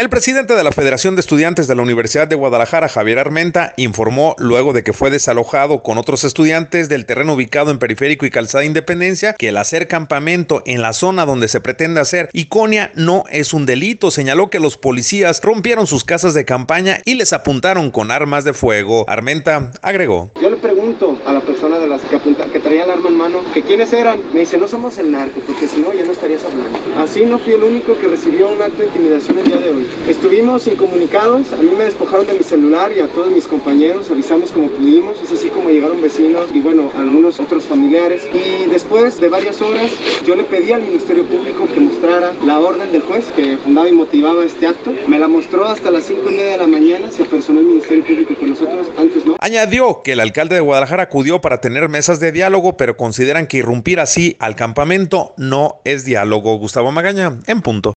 El presidente de la Federación de Estudiantes de la Universidad de Guadalajara, Javier Armenta, informó luego de que fue desalojado con otros estudiantes del terreno ubicado en Periférico y Calzada Independencia, que el hacer campamento en la zona donde se pretende hacer Iconia no es un delito. Señaló que los policías rompieron sus casas de campaña y les apuntaron con armas de fuego. Armenta agregó: Yo le pregunto a la persona de las que traía el arma en mano, que quiénes eran. Me dice, no somos el narco, porque si no ya no estarías hablando. Así no fui el único que recibió un acto de intimidación el día de hoy. Estuvimos incomunicados, a mí me despojaron de mi celular y a todos mis compañeros, avisamos como pudimos, es así como llegaron vecinos y bueno, algunos otros familiares. Y después de varias horas, yo le pedí al Ministerio Público que mostrara la orden del juez que fundaba y motivaba este acto. Me la mostró hasta las 5:30 de la mañana, se apersonó el Ministerio Público con nosotros, antes no. Añadió que el alcalde de Guadalajara acudió para tener mesas de diálogo, pero consideran que irrumpir así al campamento no es diálogo. Gustavo Magaña, en punto.